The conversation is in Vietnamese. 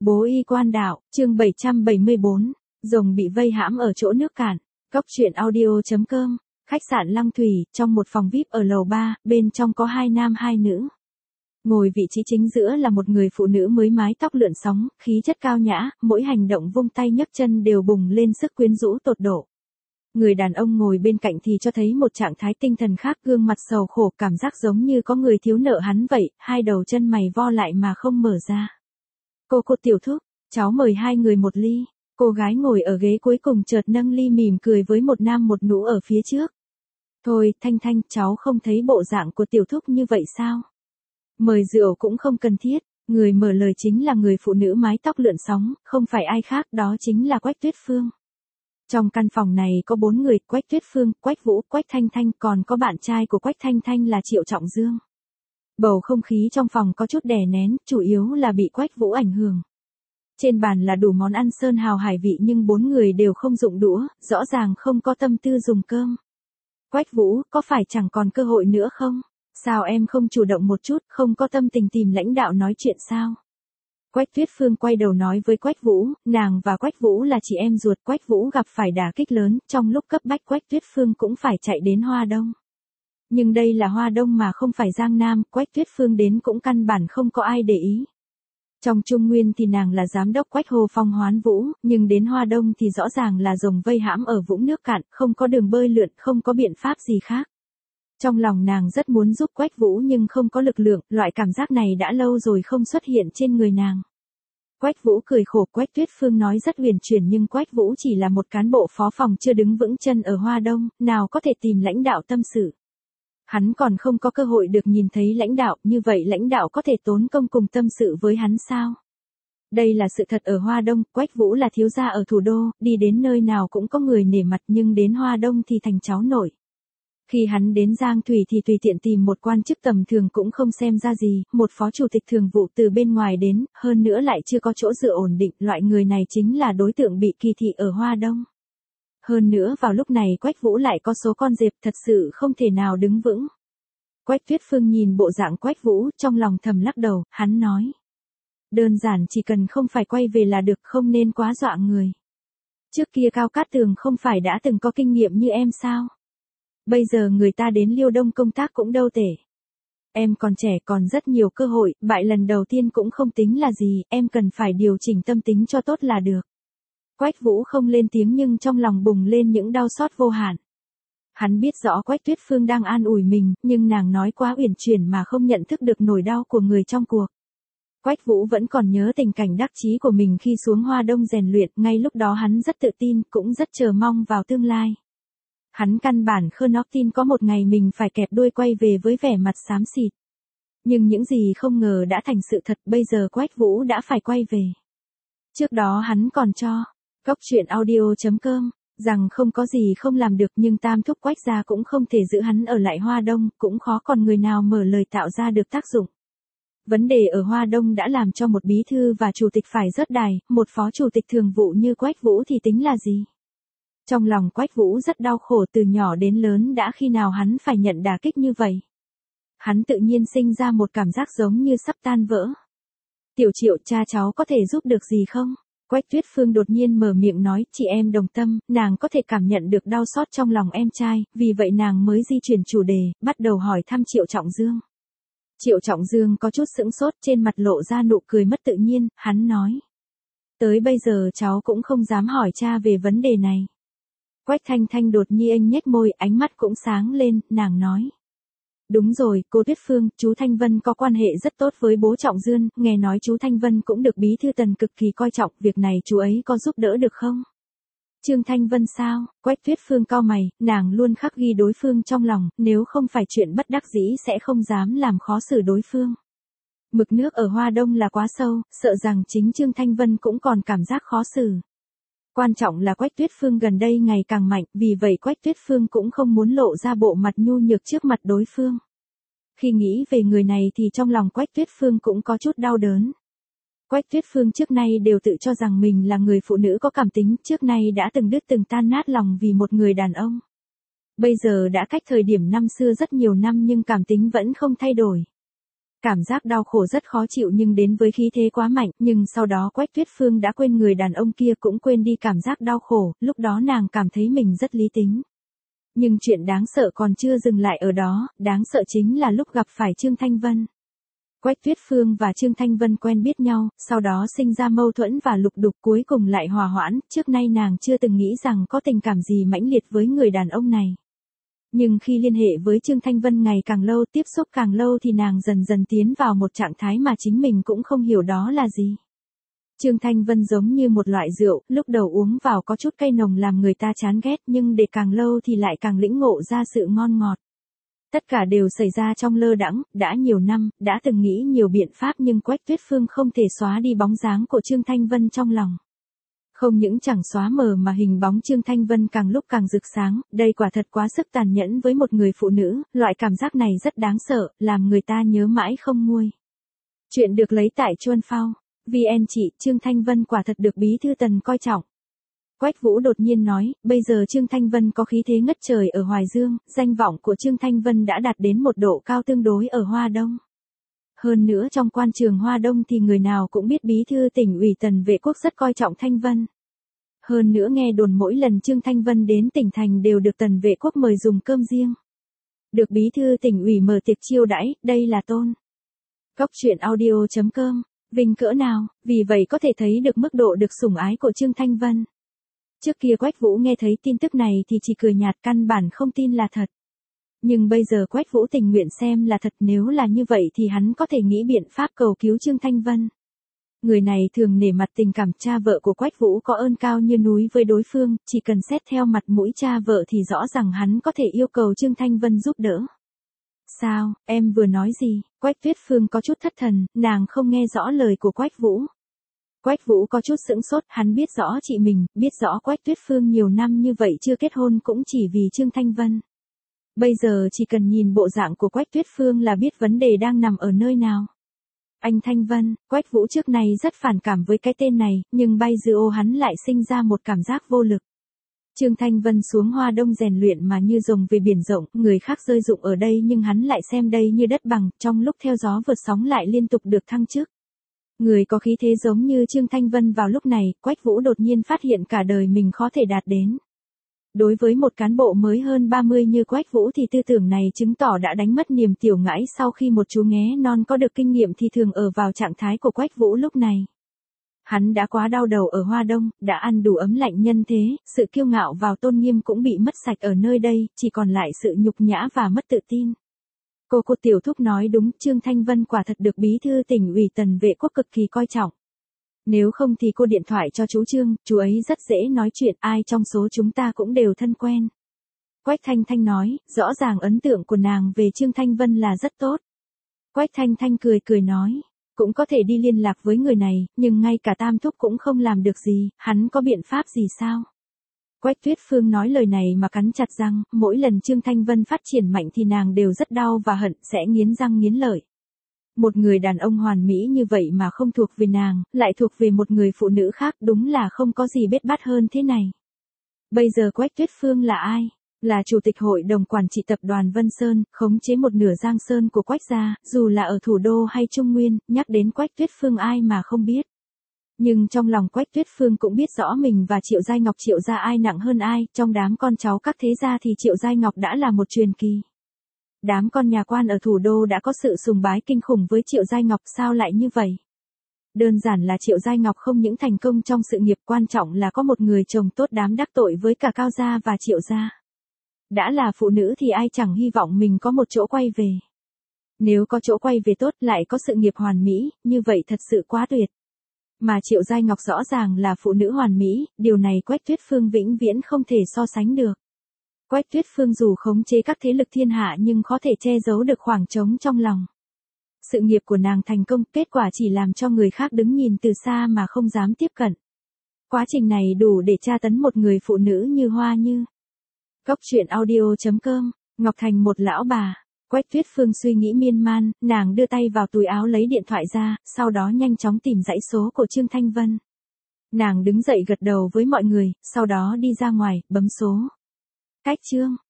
Bố y quan đạo, chương 774, rồng bị vây hãm ở chỗ nước cạn. Cốc truyện audio.com, khách sạn Lăng Thủy, trong một phòng VIP ở lầu 3, bên trong có 2 nam 2 nữ. Ngồi vị trí chính giữa là một người phụ nữ mới mái tóc lượn sóng, khí chất cao nhã, mỗi hành động vung tay nhấc chân đều bùng lên sức quyến rũ tột độ. Người đàn ông ngồi bên cạnh thì cho thấy một trạng thái tinh thần khác, gương mặt sầu khổ, cảm giác giống như có người thiếu nợ hắn vậy, hai đầu chân mày vo lại mà không mở ra. Cô tiểu thúc, cháu mời hai người một ly. Cô gái ngồi ở ghế cuối cùng chợt nâng ly mỉm cười với một nam một nữ ở phía trước. Thôi, Thanh, cháu không thấy bộ dạng của tiểu thúc như vậy sao? Mời rượu cũng không cần thiết. Người mở lời chính là người phụ nữ mái tóc lượn sóng, không phải ai khác, đó chính là Quách Tuyết Phương. Trong căn phòng này có 4 người, Quách Tuyết Phương, Quách Vũ, Quách Thanh, còn có bạn trai của Quách Thanh là Triệu Trọng Dương. Bầu không khí trong phòng có chút đè nén, chủ yếu là bị Quách Vũ ảnh hưởng. Trên bàn là đủ món ăn sơn hào hải vị nhưng 4 người đều không dụng đũa, rõ ràng không có tâm tư dùng cơm. Quách Vũ, có phải chẳng còn cơ hội nữa không? Sao em không chủ động một chút, không có tâm tình tìm lãnh đạo nói chuyện sao? Quách Tuyết Phương quay đầu nói với Quách Vũ, nàng và Quách Vũ là chị em ruột. Quách Vũ gặp phải đả kích lớn, trong lúc cấp bách Quách Tuyết Phương cũng phải chạy đến Hoa Đông. Nhưng đây là Hoa Đông mà không phải Giang Nam, Quách Tuyết Phương đến cũng căn bản không có ai để ý. Trong Trung Nguyên thì nàng là giám đốc Quách Hồ Phong Hoán Vũ, nhưng đến Hoa Đông thì rõ ràng là rồng vây hãm ở vũng nước cạn, không có đường bơi lượn, không có biện pháp gì khác. Trong lòng nàng rất muốn giúp Quách Vũ nhưng không có lực lượng, loại cảm giác này đã lâu rồi không xuất hiện trên người nàng. Quách Vũ cười khổ, Quách Tuyết Phương nói rất huyền chuyển nhưng Quách Vũ chỉ là một cán bộ phó phòng chưa đứng vững chân ở Hoa Đông, nào có thể tìm lãnh đạo tâm sự. Hắn còn không có cơ hội được nhìn thấy lãnh đạo, như vậy lãnh đạo có thể tốn công cùng tâm sự với hắn sao? Đây là sự thật ở Hoa Đông, Quách Vũ là thiếu gia ở thủ đô, đi đến nơi nào cũng có người nể mặt nhưng đến Hoa Đông thì thành cháu nội. Khi hắn đến Giang Thủy thì tùy tiện tìm một quan chức tầm thường cũng không xem ra gì, một phó chủ tịch thường vụ từ bên ngoài đến, hơn nữa lại chưa có chỗ dựa ổn định, loại người này chính là đối tượng bị kỳ thị ở Hoa Đông. Hơn nữa vào lúc này Quách Vũ lại có số con dẹp, thật sự không thể nào đứng vững. Quách Tuyết Phương nhìn bộ dạng Quách Vũ, trong lòng thầm lắc đầu, hắn nói. Đơn giản chỉ cần không phải quay về là được, không nên quá dọa người. Trước kia Cao Cát Tường không phải đã từng có kinh nghiệm như em sao? Bây giờ người ta đến Liêu Đông công tác cũng đâu tệ. Em còn trẻ còn rất nhiều cơ hội, bại lần đầu tiên cũng không tính là gì, em cần phải điều chỉnh tâm tính cho tốt là được. Quách Vũ không lên tiếng nhưng trong lòng bùng lên những đau xót vô hạn. Hắn biết rõ Quách Tuyết Phương đang an ủi mình, nhưng nàng nói quá uyển chuyển mà không nhận thức được nỗi đau của người trong cuộc. Quách Vũ vẫn còn nhớ tình cảnh đắc chí của mình khi xuống Hoa Đông rèn luyện, ngay lúc đó hắn rất tự tin, cũng rất chờ mong vào tương lai. Hắn căn bản không tin có một ngày mình phải kẹp đuôi quay về với vẻ mặt xám xịt. Nhưng những gì không ngờ đã thành sự thật, bây giờ Quách Vũ đã phải quay về. Trước đó hắn còn cho Cốc truyện audio.com rằng không có gì không làm được nhưng tam thúc Quách gia cũng không thể giữ hắn ở lại Hoa Đông, cũng khó còn người nào mở lời tạo ra được tác dụng. Vấn đề ở Hoa Đông đã làm cho một bí thư và chủ tịch phải rớt đài, một phó chủ tịch thường vụ như Quách Vũ thì tính là gì? Trong lòng Quách Vũ rất đau khổ, từ nhỏ đến lớn đã khi nào hắn phải nhận đả kích như vậy. Hắn tự nhiên sinh ra một cảm giác giống như sắp tan vỡ. Tiểu Triệu, cha cháu có thể giúp được gì không? Quách Tuyết Phương đột nhiên mở miệng nói, chị em đồng tâm, nàng có thể cảm nhận được đau xót trong lòng em trai, vì vậy nàng mới di chuyển chủ đề, bắt đầu hỏi thăm Triệu Trọng Dương. Triệu Trọng Dương có chút sững sốt, trên mặt lộ ra nụ cười mất tự nhiên, hắn nói. Tới bây giờ cháu cũng không dám hỏi cha về vấn đề này. Quách Thanh đột nhiên nhếch môi, ánh mắt cũng sáng lên, nàng nói. Đúng rồi, cô Tuyết Phương, chú Thanh Vân có quan hệ rất tốt với bố Trọng Dương, nghe nói chú Thanh Vân cũng được bí thư Tần cực kỳ coi trọng, việc này chú ấy có giúp đỡ được không? Trương Thanh Vân sao? Quách Tuyết Phương cau mày, nàng luôn khắc ghi đối phương trong lòng, nếu không phải chuyện bất đắc dĩ sẽ không dám làm khó xử đối phương. Mực nước ở Hoa Đông là quá sâu, sợ rằng chính Trương Thanh Vân cũng còn cảm giác khó xử. Quan trọng là Quách Tuyết Phương gần đây ngày càng mạnh, vì vậy Quách Tuyết Phương cũng không muốn lộ ra bộ mặt nhu nhược trước mặt đối phương. Khi nghĩ về người này thì trong lòng Quách Tuyết Phương cũng có chút đau đớn. Quách Tuyết Phương trước nay đều tự cho rằng mình là người phụ nữ có cảm tính, trước nay đã từng đứt từng tan nát lòng vì một người đàn ông. Bây giờ đã cách thời điểm năm xưa rất nhiều năm nhưng cảm tính vẫn không thay đổi. Cảm giác đau khổ rất khó chịu nhưng đến với khí thế quá mạnh, nhưng sau đó Quách Tuyết Phương đã quên người đàn ông kia cũng quên đi cảm giác đau khổ, lúc đó nàng cảm thấy mình rất lý tính. Nhưng chuyện đáng sợ còn chưa dừng lại ở đó, đáng sợ chính là lúc gặp phải Trương Thanh Vân. Quách Tuyết Phương và Trương Thanh Vân quen biết nhau, sau đó sinh ra mâu thuẫn và lục đục cuối cùng lại hòa hoãn, trước nay nàng chưa từng nghĩ rằng có tình cảm gì mãnh liệt với người đàn ông này. Nhưng khi liên hệ với Trương Thanh Vân ngày càng lâu, tiếp xúc càng lâu thì nàng dần dần tiến vào một trạng thái mà chính mình cũng không hiểu đó là gì. Trương Thanh Vân giống như một loại rượu, lúc đầu uống vào có chút cay nồng làm người ta chán ghét nhưng để càng lâu thì lại càng lĩnh ngộ ra sự ngon ngọt. Tất cả đều xảy ra trong lơ đãng, đã nhiều năm, đã từng nghĩ nhiều biện pháp nhưng Quách Tuyết Phương không thể xóa đi bóng dáng của Trương Thanh Vân trong lòng. Không những chẳng xóa mờ mà hình bóng Trương Thanh Vân càng lúc càng rực sáng, đây quả thật quá sức tàn nhẫn với một người phụ nữ, loại cảm giác này rất đáng sợ, làm người ta nhớ mãi không nguôi. Chuyện được lấy tại Chuan Phao. VN chị, Trương Thanh Vân quả thật được Bí thư Tần coi trọng. Quách Vũ đột nhiên nói, bây giờ Trương Thanh Vân có khí thế ngất trời ở Hoài Dương, danh vọng của Trương Thanh Vân đã đạt đến một độ cao tương đối ở Hoa Đông. Hơn nữa trong quan trường Hoa Đông thì người nào cũng biết Bí thư tỉnh ủy Tần Vệ Quốc rất coi trọng Thanh Vân. Hơn nữa nghe đồn mỗi lần Trương Thanh Vân đến tỉnh thành đều được Tần Vệ Quốc mời dùng cơm riêng. Được Bí thư tỉnh ủy mở tiệc chiêu đãi, đây là tôn. Cóc truyện audio.com, vinh cỡ nào, vì vậy có thể thấy được mức độ được sủng ái của Trương Thanh Vân. Trước kia Quách Vũ nghe thấy tin tức này thì chỉ cười nhạt căn bản không tin là thật. Nhưng bây giờ Quách Vũ tình nguyện xem là thật, nếu là như vậy thì hắn có thể nghĩ biện pháp cầu cứu Trương Thanh Vân. Người này thường nể mặt tình cảm cha vợ của Quách Vũ có ơn cao như núi với đối phương, chỉ cần xét theo mặt mũi cha vợ thì rõ ràng hắn có thể yêu cầu Trương Thanh Vân giúp đỡ. Sao, em vừa nói gì? Quách Tuyết Phương có chút thất thần, nàng không nghe rõ lời của Quách Vũ. Quách Vũ có chút sững sốt, hắn biết rõ chị mình, biết rõ Quách Tuyết Phương nhiều năm như vậy chưa kết hôn cũng chỉ vì Trương Thanh Vân. Bây giờ chỉ cần nhìn bộ dạng của Quách Tuyết Phương là biết vấn đề đang nằm ở nơi nào. Anh Thanh Vân, Quách Vũ trước này rất phản cảm với cái tên này, nhưng bay dư ô hắn lại sinh ra một cảm giác vô lực. Trương Thanh Vân xuống Hoa Đông rèn luyện mà như rồng về biển rộng, người khác rơi rụng ở đây nhưng hắn lại xem đây như đất bằng, trong lúc theo gió vượt sóng lại liên tục được thăng chức. Người có khí thế giống như Trương Thanh Vân vào lúc này, Quách Vũ đột nhiên phát hiện cả đời mình khó thể đạt đến. Đối với một cán bộ mới hơn 30 như Quách Vũ thì tư tưởng này chứng tỏ đã đánh mất niềm tiểu ngãi, sau khi một chú nghé non có được kinh nghiệm thì thường ở vào trạng thái của Quách Vũ lúc này. Hắn đã quá đau đầu ở Hoa Đông, đã ăn đủ ấm lạnh nhân thế, sự kiêu ngạo vào tôn nghiêm cũng bị mất sạch ở nơi đây, chỉ còn lại sự nhục nhã và mất tự tin. Cô Tiểu Thúc nói đúng, Trương Thanh Vân quả thật được Bí thư tỉnh ủy Tần Vệ Quốc cực kỳ coi trọng. Nếu không thì cô điện thoại cho chú Trương, chú ấy rất dễ nói chuyện, ai trong số chúng ta cũng đều thân quen. Quách Thanh Thanh nói, rõ ràng ấn tượng của nàng về Trương Thanh Vân là rất tốt. Quách Thanh Thanh cười nói, cũng có thể đi liên lạc với người này, nhưng ngay cả Tam Thúc cũng không làm được gì, hắn có biện pháp gì sao? Quách Tuyết Phương nói lời này mà cắn chặt răng, mỗi lần Trương Thanh Vân phát triển mạnh thì nàng đều rất đau và hận, sẽ nghiến răng nghiến lợi. Một người đàn ông hoàn mỹ như vậy mà không thuộc về nàng, lại thuộc về một người phụ nữ khác, đúng là không có gì bết bát hơn thế này. Bây giờ Quách Tuyết Phương là ai? Là chủ tịch hội đồng quản trị tập đoàn Vân Sơn, khống chế một nửa Giang Sơn của Quách gia, dù là ở thủ đô hay Trung Nguyên, nhắc đến Quách Tuyết Phương ai mà không biết. Nhưng trong lòng Quách Tuyết Phương cũng biết rõ mình và Triệu Giai Ngọc Triệu gia ai nặng hơn ai, trong đám con cháu các thế gia thì Triệu Giai Ngọc đã là một truyền kỳ. Đám con nhà quan ở thủ đô đã có sự sùng bái kinh khủng với Triệu Giai Ngọc, sao lại như vậy? Đơn giản là Triệu Giai Ngọc không những thành công trong sự nghiệp, quan trọng là có một người chồng tốt đám đắc tội với cả Cao gia và Triệu gia. Đã là phụ nữ thì ai chẳng hy vọng mình có một chỗ quay về. Nếu có chỗ quay về tốt lại có sự nghiệp hoàn mỹ, như vậy thật sự quá tuyệt. Mà Triệu Giai Ngọc rõ ràng là phụ nữ hoàn mỹ, điều này Quách Tuyết Phương vĩnh viễn không thể so sánh được. Quách Tuyết Phương dù khống chế các thế lực thiên hạ nhưng khó thể che giấu được khoảng trống trong lòng. Sự nghiệp của nàng thành công, kết quả chỉ làm cho người khác đứng nhìn từ xa mà không dám tiếp cận. Quá trình này đủ để tra tấn một người phụ nữ như Hoa Như. Cóc truyện audio.com, Ngọc Thành một lão bà. Quách Tuyết Phương suy nghĩ miên man, nàng đưa tay vào túi áo lấy điện thoại ra, sau đó nhanh chóng tìm dãy số của Trương Thanh Vân. Nàng đứng dậy gật đầu với mọi người, sau đó đi ra ngoài, bấm số. Cách Trương.